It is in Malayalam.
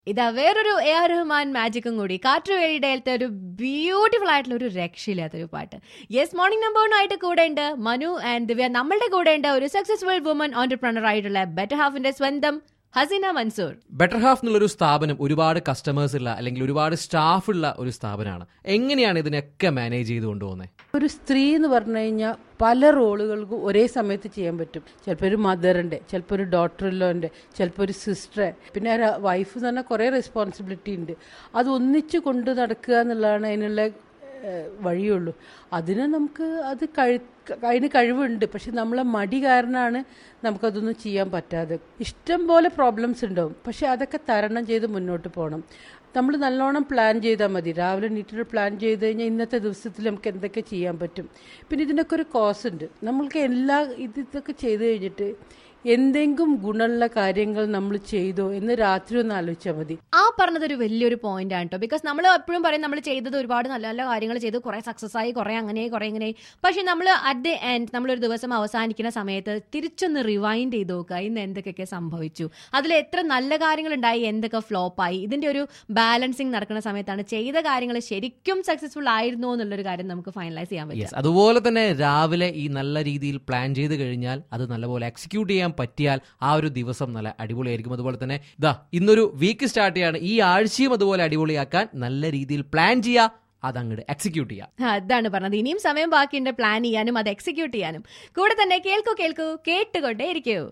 ഇതാ വേറൊരു എ ആർ റഹ്മാൻ മാജിക്കും കൂടി. കാറ്റുവേലിയുടെ ഒരു ബ്യൂട്ടിഫുൾ ആയിട്ടുള്ള ഒരു രക്ഷയില്ലാത്തൊരു പാട്ട്. യെസ്, മോർണിംഗ് നമ്പറിനായിട്ട് കൂടെ ഉണ്ട് മനു ആൻഡ് ദിവ്യ. നമ്മളുടെ കൂടെ ഉണ്ട് ഒരു സക്സസ്ഫുൾ വുമൺ ഓന്റർപ്രണർ ആയിട്ടുള്ള ബെറ്റർ ഹാഫിന്റെ സ്വന്തം ഹസീന മൻസൂർ. ബെറ്റർ ഹാഫ് എന്നുള്ളൊരു സ്ഥാപനം ഒരുപാട് കസ്റ്റമേഴ്സ് ഉള്ള അല്ലെങ്കിൽ ഒരുപാട് സ്റ്റാഫ് ഉള്ള ഒരു സ്ഥാപനമാണ്. എങ്ങനെയാണ് ഇതിനൊക്കെ മാനേജ് ചെയ്ത് കൊണ്ടുപോകുന്നത്? ഒരു സ്ത്രീ എന്ന് പറഞ്ഞു കഴിഞ്ഞാൽ പല റോളുകൾക്കും ഒരേ സമയത്ത് ചെയ്യാൻ പറ്റും. ചിലപ്പോൾ ഒരു മദറിൻ്റെ, ചിലപ്പോൾ ഒരു ഡോട്ടർ ഇല്ലോൻ്റെ, ചിലപ്പോൾ ഒരു സിസ്റ്ററെ, പിന്നെ ഒരു വൈഫ് എന്ന് പറഞ്ഞാൽ കുറേ റെസ്പോൺസിബിലിറ്റി ഉണ്ട്. അത് ഒന്നിച്ച് കൊണ്ട് നടക്കുക എന്നുള്ളതാണ് അതിനുള്ള വഴിയുള്ളൂ. അതിന് നമുക്ക് അതിന് കഴിവുണ്ട്. പക്ഷെ നമ്മളെ മടി കാരണമാണ് നമുക്കതൊന്നും ചെയ്യാൻ പറ്റാതെ. ഇഷ്ടം പോലെ പ്രോബ്ലംസ് ഉണ്ടാവും. പക്ഷെ അതൊക്കെ തരണം ചെയ്ത് മുന്നോട്ട് പോകണം. നമ്മൾ നല്ലോണം പ്ലാൻ ചെയ്താൽ മതി. രാവിലെ നീട്ടിട്ട് പ്ലാൻ ചെയ്ത് കഴിഞ്ഞാൽ ഇന്നത്തെ ദിവസത്തിൽ നമുക്ക് എന്തൊക്കെ ചെയ്യാൻ പറ്റും. പിന്നെ ഇതിനൊക്കെ ഒരു കോസ് ഉണ്ട്. നമ്മൾക്ക് ഇതൊക്കെ ചെയ്ത് കഴിഞ്ഞിട്ട് എന്തെങ്കിലും ഗുണമുള്ള കാര്യങ്ങൾ നമ്മൾ ചെയ്തോ എന്ന് രാത്രി ഒന്ന് ആലോചിച്ചാൽ മതി. ആ പറഞ്ഞതൊരു വലിയൊരു പോയിന്റ് ആണ് കേട്ടോ. ബിക്കോസ് നമ്മൾ എപ്പോഴും പറയും നമ്മൾ ചെയ്തത് ഒരുപാട് നല്ല നല്ല കാര്യങ്ങൾ ചെയ്ത് കുറെ സക്സസ് ആയി, കുറെ അങ്ങനെ കുറെ ഇങ്ങനെ. പക്ഷെ നമ്മൾ അറ്റ് ദി എൻഡ് നമ്മളൊരു ദിവസം അവസാനിക്കുന്ന സമയത്ത് തിരിച്ചൊന്ന് റിവൈൻഡ് ചെയ്ത് നോക്കുക, ഇന്ന് എന്തൊക്കെ സംഭവിച്ചു, അതിൽ എത്ര നല്ല കാര്യങ്ങൾ ഉണ്ടായി, എന്തൊക്കെ ഫ്ലോപ്പായി. ഇതിന്റെ ഒരു ബാലൻസിങ് നടക്കുന്ന സമയത്താണ് ചെയ്ത കാര്യങ്ങൾ ശരിക്കും സക്സസ്ഫുൾ ആയിരുന്നോ എന്നുള്ളൊരു കാര്യം നമുക്ക് ഫൈനലൈസ് ചെയ്യാൻ പറ്റും. അതുപോലെ തന്നെ രാവിലെ ഈ നല്ല രീതിയിൽ പ്ലാൻ ചെയ്ത് കഴിഞ്ഞാൽ അത് നല്ലപോലെ എക്സിക്യൂട്ട് ചെയ്യാൻ പറ്റിയാൽ ആ ഒരു ദിവസം നല്ല അടിപൊളിയായിരിക്കും. അതുപോലെ തന്നെ ഇന്നൊരു വീക്ക് സ്റ്റാർട്ട് ചെയ്യാണ്. ഈ ആഴ്ചയും അതുപോലെ അടിപൊളിയാക്കാൻ നല്ല രീതിയിൽ പ്ലാൻ ചെയ്യുക, അതങ്ങോട്ട് എക്സിക്യൂട്ട് ചെയ്യാം. അതാണ് പറഞ്ഞത്. ഇനിയും സമയം ബാക്കിയുണ്ട് പ്ലാൻ ചെയ്യാനും അത് എക്സിക്യൂട്ട് ചെയ്യാനും. കൂടെ തന്നെ കേൾക്കൂ കേട്ടുകൊണ്ടേ ഇരിക്കൂ.